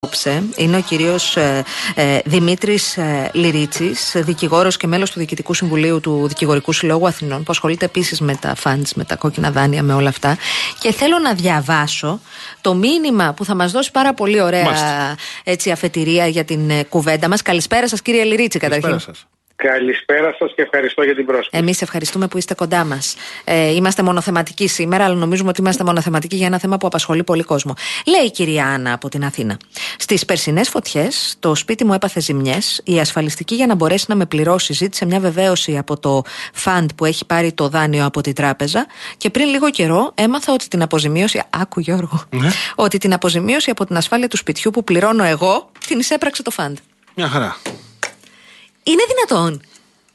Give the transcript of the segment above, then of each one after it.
Είναι ο κύριος Δημήτρης Λυρίτσης, δικηγόρος και μέλος του Διοικητικού Συμβουλίου του Δικηγορικού Συλλόγου Αθηνών, που ασχολείται επίσης με τα funds, με τα κόκκινα δάνεια, με όλα αυτά. Και θέλω να διαβάσω το μήνυμα που θα μας δώσει πάρα πολύ ωραία αφετηρία για την κουβέντα μας. Καλησπέρα σας, κύριε Λυρίτση, καταρχήν. Καλησπέρα σας και ευχαριστώ για την πρόσκληση. Εμείς ευχαριστούμε που είστε κοντά μας. Είμαστε μονοθεματικοί σήμερα, αλλά νομίζουμε ότι είμαστε μονοθεματικοί για ένα θέμα που απασχολεί πολύ κόσμο. Λέει η κυρία Άννα από την Αθήνα. Στις περσινές φωτιές, το σπίτι μου έπαθε ζημιές. Η ασφαλιστική, για να μπορέσει να με πληρώσει, ζήτησε μια βεβαίωση από το fund που έχει πάρει το δάνειο από την τράπεζα. Και πριν λίγο καιρό έμαθα ότι την αποζημίωση. Άκου, Γιώργο. Ότι την αποζημίωση από την ασφάλεια του σπιτιού που πληρώνω εγώ την εισέπραξε το fund. Μια χαρά. Είναι δυνατόν,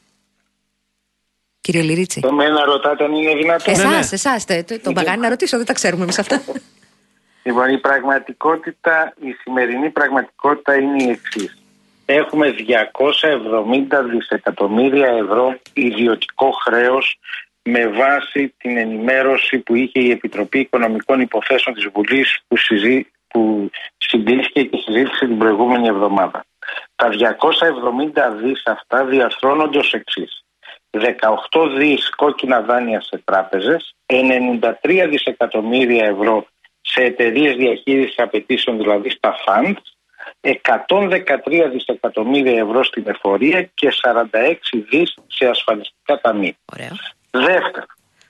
κύριε Λυρίτση? Το μένα ρωτάτε αν είναι δυνατόν. Εσάς, τον Παγάνη να ρωτήσω, δεν τα ξέρουμε εμείς αυτά. Λοιπόν, η σημερινή πραγματικότητα είναι η εξής. Έχουμε 270 δισεκατομμύρια ευρώ ιδιωτικό χρέος με βάση την ενημέρωση που είχε η Επιτροπή Οικονομικών Υποθέσεων της Βουλής που συμπλήθηκε και συζήτησε την προηγούμενη εβδομάδα. Τα 270 δις αυτά διαρθρώνονται ως εξής. 18 δις κόκκινα δάνεια σε τράπεζες, 93 δισεκατομμύρια ευρώ σε εταιρείες διαχείρισης απαιτήσεων, δηλαδή στα funds, 113 δισεκατομμύρια ευρώ στην εφορία και 46 δις σε ασφαλιστικά ταμεία. Δεύτερον,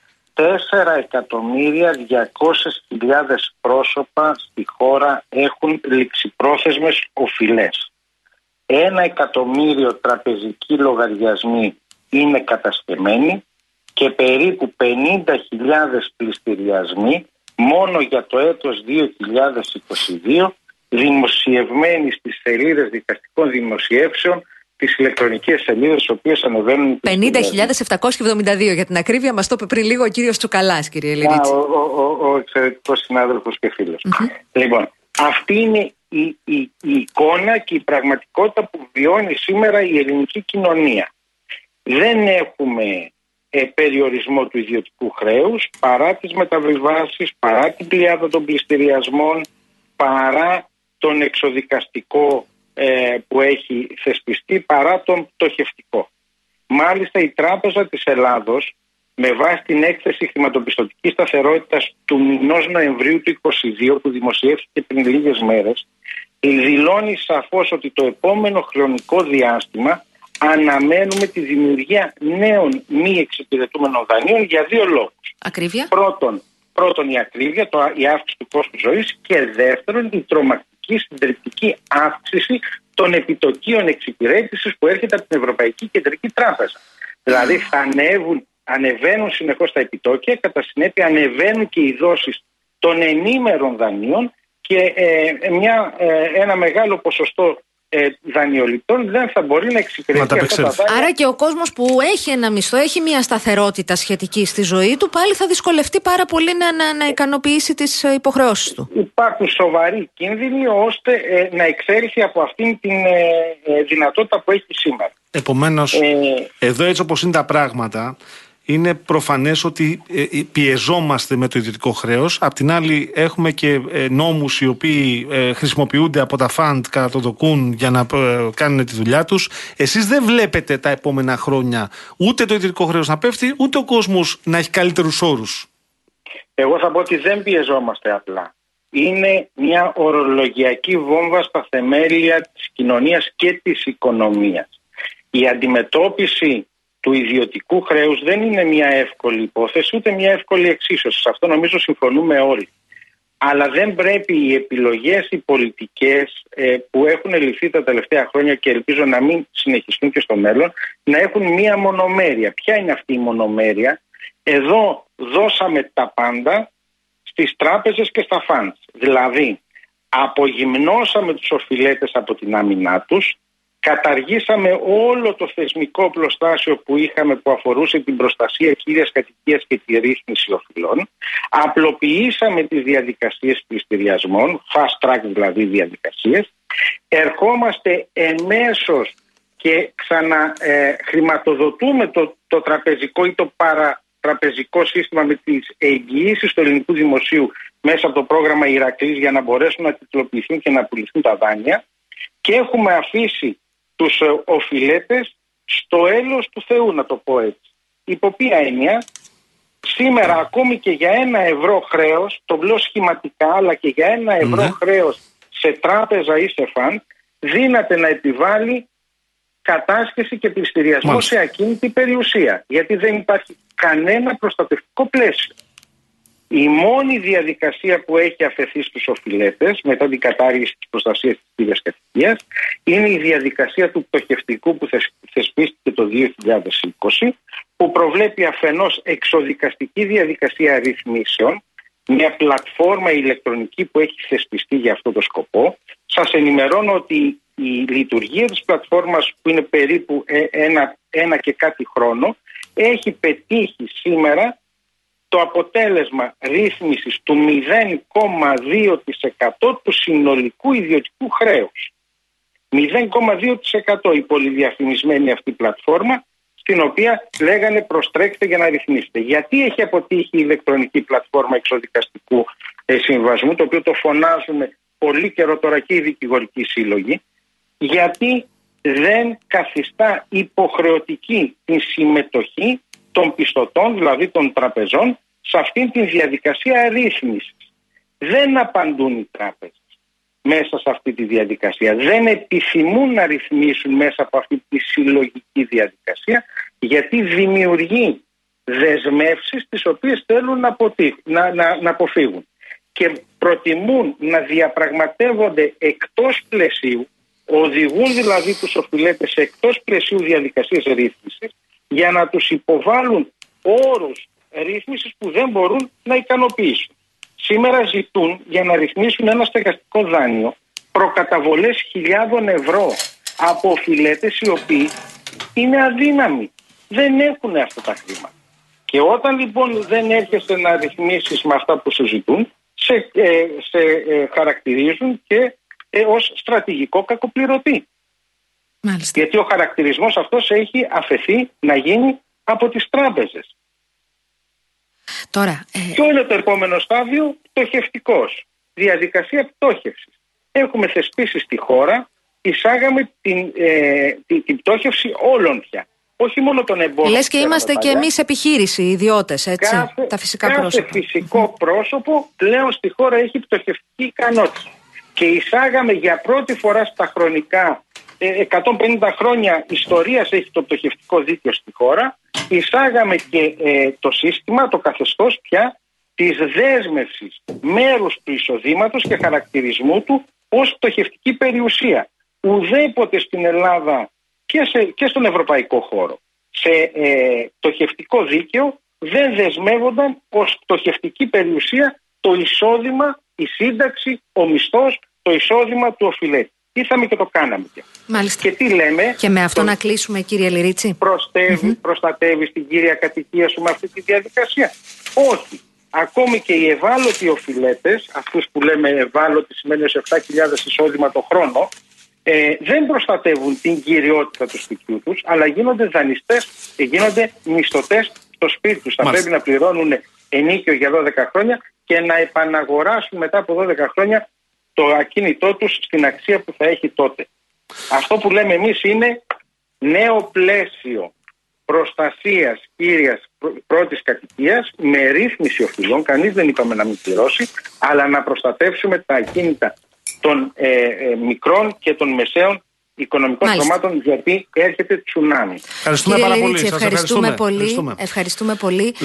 4.200.000 πρόσωπα στη χώρα έχουν ληξιπρόθεσμες οφειλές. 1 εκατομμύριο τραπεζικοί λογαριασμοί είναι κατασκευμένοι και περίπου 50.000 πληστηριασμοί μόνο για το έτος 2022 δημοσιευμένοι στις σελίδες δικαστικών δημοσιεύσεων, τις ηλεκτρονικές σελίδες, τις οποίες ανεβαίνουν. 50.772 για την ακρίβεια, μας το είπε πριν λίγο ο κύριος Τσουκαλάς, κύριε Λυρίτση. Ο εξαιρετικός συνάδελφος και φίλος. Λοιπόν, αυτή είναι η εικόνα και η πραγματικότητα που βιώνει σήμερα η ελληνική κοινωνία. Δεν έχουμε περιορισμό του ιδιωτικού χρέους παρά τις μεταβιβάσεις, παρά την πλειάδα των πληστηριασμών, παρά τον εξοδικαστικό που έχει θεσπιστεί, παρά τον πτωχευτικό. Μάλιστα η Τράπεζα της Ελλάδος, με βάση την έκθεση χρηματοπιστωτικής σταθερότητας του μηνός Νοεμβρίου του 2022 που δημοσιεύθηκε πριν λίγες μέρες, δηλώνει σαφώς ότι το επόμενο χρονικό διάστημα αναμένουμε τη δημιουργία νέων μη εξυπηρετούμενων δανείων για δύο λόγους. Ακρίβεια. Πρώτον η ακρίβεια, η αύξηση του κόστου ζωής, και δεύτερον η τρομακτική συντριπτική αύξηση των επιτοκίων εξυπηρέτησης που έρχεται από την Ευρωπαϊκή Κεντρική Τράπεζα. Δηλαδή θα ανεβαίνουν συνεχώς τα επιτόκια, κατά συνέπεια ανεβαίνουν και οι δόσεις των ενήμερων δανείων και ένα μεγάλο ποσοστό δανειοληπτών δεν θα μπορεί να εξυπηρετεί αυτά τα δάνεια. Άρα και ο κόσμος που έχει ένα μισθό, έχει μια σταθερότητα σχετική στη ζωή του, πάλι θα δυσκολευτεί πάρα πολύ να ικανοποιήσει τις υποχρεώσεις του. Υπάρχουν σοβαροί κίνδυνοι ώστε να εξέλθει από αυτήν την δυνατότητα που έχει σήμερα. Επομένως, εδώ έτσι όπως είναι τα πράγματα, είναι προφανές ότι πιεζόμαστε με το ιδιωτικό χρέος. Απ' την άλλη έχουμε και νόμους οι οποίοι χρησιμοποιούνται από τα φαντ κατά το δοκούν για να κάνουν τη δουλειά τους. Εσείς δεν βλέπετε τα επόμενα χρόνια ούτε το ιδιωτικό χρέος να πέφτει, ούτε ο κόσμος να έχει καλύτερους όρους? Εγώ θα πω ότι δεν πιεζόμαστε απλά. Είναι μια ορολογιακή βόμβα στα θεμέλια της κοινωνίας και της οικονομίας. Η αντιμετώπιση του ιδιωτικού χρέους δεν είναι μια εύκολη υπόθεση, ούτε μια εύκολη εξίσωση. Σε αυτό νομίζω συμφωνούμε όλοι. Αλλά δεν πρέπει οι επιλογές, οι πολιτικές που έχουν ληφθεί τα τελευταία χρόνια και ελπίζω να μην συνεχιστούν και στο μέλλον, να έχουν μια μονομέρεια. Ποια είναι αυτή η μονομέρεια? Εδώ δώσαμε τα πάντα στις τράπεζες και στα funds. Δηλαδή απογυμνώσαμε τους οφειλέτες από την άμυνά τους, καταργήσαμε όλο το θεσμικό πλωστάσιο που είχαμε που αφορούσε την προστασία κύριας κατοικίας και τη ρύθμιση οφειλών, απλοποιήσαμε τις διαδικασίες πληστηριασμών, fast track δηλαδή διαδικασίες, ερχόμαστε εμέσως και ξαναχρηματοδοτούμε το τραπεζικό ή το παρατραπεζικό σύστημα με τις εγγυήσεις του ελληνικού δημοσίου μέσα από το πρόγραμμα Ηρακλής για να μπορέσουν να τιτλοποιηθούν και να πουληθούν τα δάνεια, και έχουμε αφήσει τους οφειλέτες στο έλεος του Θεού, να το πω έτσι. Υπό ποια έννοια? Σήμερα ακόμη και για 1 ευρώ χρέος, το λέω σχηματικά, αλλά και για 1 ευρώ χρέος σε τράπεζα ή σε φαντ, δύναται να επιβάλλει κατάσχεση και πληστηριασμό σε ακίνητη περιουσία, γιατί δεν υπάρχει κανένα προστατευτικό πλαίσιο. Η μόνη διαδικασία που έχει αφαιθεί στους οφειλέτες μετά την κατάργηση της προστασίας της ίδιας κατοικίας είναι η διαδικασία του πτωχευτικού που θεσπίστηκε το 2020, που προβλέπει αφενός εξοδικαστική διαδικασία ρυθμίσεων, μια πλατφόρμα ηλεκτρονική που έχει θεσπιστεί για αυτό το σκοπό. Σας ενημερώνω ότι η λειτουργία της πλατφόρμας, που είναι περίπου ένα και κάτι χρόνο, έχει πετύχει σήμερα το αποτέλεσμα ρύθμισης του 0,2% του συνολικού ιδιωτικού χρέους. 0,2% η πολυδιαφημισμένη αυτή πλατφόρμα, στην οποία λέγανε προστρέξτε για να ρυθμίσετε. Γιατί έχει αποτύχει η ηλεκτρονική πλατφόρμα εξοδικαστικού συμβασμού, το οποίο το φωνάζουμε πολύ καιρό τώρα και οι δικηγορικοί σύλλογοι? Γιατί δεν καθιστά υποχρεωτική την συμμετοχή των πιστωτών, δηλαδή των τραπεζών, σε αυτήν τη διαδικασία ρύθμισης. Δεν απαντούν οι τράπεζες μέσα σε αυτή τη διαδικασία. Δεν επιθυμούν να ρυθμίσουν μέσα από αυτή τη συλλογική διαδικασία, γιατί δημιουργεί δεσμεύσεις τις οποίες θέλουν να αποφύγουν. Και προτιμούν να διαπραγματεύονται εκτός πλαισίου, οδηγούν δηλαδή τους οφειλέτες εκτός πλαισίου διαδικασίας ρύθμισης, για να τους υποβάλουν όρους ρύθμισης που δεν μπορούν να ικανοποιήσουν. Σήμερα ζητούν για να ρυθμίσουν ένα στεγαστικό δάνειο προκαταβολές χιλιάδων ευρώ από οφειλέτες οι οποίοι είναι αδύναμοι. Δεν έχουν αυτά τα χρήματα. Και όταν λοιπόν δεν έρχεσαι να ρυθμίσεις με αυτά που σου ζητούν, σε χαρακτηρίζουν και ως στρατηγικό κακοπληρωτή. Μάλιστα. Γιατί ο χαρακτηρισμός αυτός έχει αφαιθεί να γίνει από τις τράπεζες. Τώρα, Ποιο είναι το επόμενο στάδιο? Πτωχευτικός. Διαδικασία πτώχευσης. Έχουμε θεσπίσει στη χώρα, εισάγαμε την πτώχευση όλων πια. Όχι μόνο των εμπόρων. Λες και είμαστε και εμείς επιχείρηση, ιδιώτες, έτσι, τα φυσικά πρόσωπα. Κάθε φυσικό πρόσωπο πλέον στη χώρα έχει πτωχευτική ικανότητα. Και εισάγαμε για πρώτη φορά στα χρονικά 150 χρόνια ιστορίας έχει το πτωχευτικό δίκαιο στη χώρα. Εισάγαμε και το σύστημα, το καθεστώς πια της δέσμευσης μέρους του εισοδήματος και χαρακτηρισμού του ως πτωχευτική περιουσία. Ουδέποτε στην Ελλάδα και στον ευρωπαϊκό χώρο σε πτωχευτικό δίκαιο δεν δεσμεύονταν ως πτωχευτική περιουσία το εισόδημα, η σύνταξη, ο μισθός, το εισόδημα του οφειλέτη. Ήρθαμε και το κάναμε. Μάλιστα. Και τι λέμε? Και με αυτό να κλείσουμε, κύριε Λυρίτσι. Προστατεύεις την κύρια κατοικία σου με αυτή τη διαδικασία? Όχι. Ακόμη και οι ευάλωτοι οφειλέτες, αυτούς που λέμε ευάλωτοι σημαίνει ως 7.000 εισόδημα το χρόνο, δεν προστατεύουν την κυριότητα του σπιτιού τους, αλλά γίνονται δανειστές και γίνονται μισθωτές στο σπίτι τους. Θα πρέπει να πληρώνουν ενίκιο για 12 χρόνια και να επαναγοράσουν μετά από 12 χρόνια το ακίνητό τους στην αξία που θα έχει τότε. Αυτό που λέμε εμείς είναι νέο πλαίσιο προστασίας κύριας πρώτης κατοικίας με ρύθμιση οφειλών. Κανείς δεν είπαμε να μην πληρώσει, αλλά να προστατεύσουμε τα ακίνητα των μικρών και των μεσαίων οικονομικών σωμάτων, γιατί έρχεται τσουνάμι. Ευχαριστούμε πάρα πολύ. Ευχαριστούμε πολύ.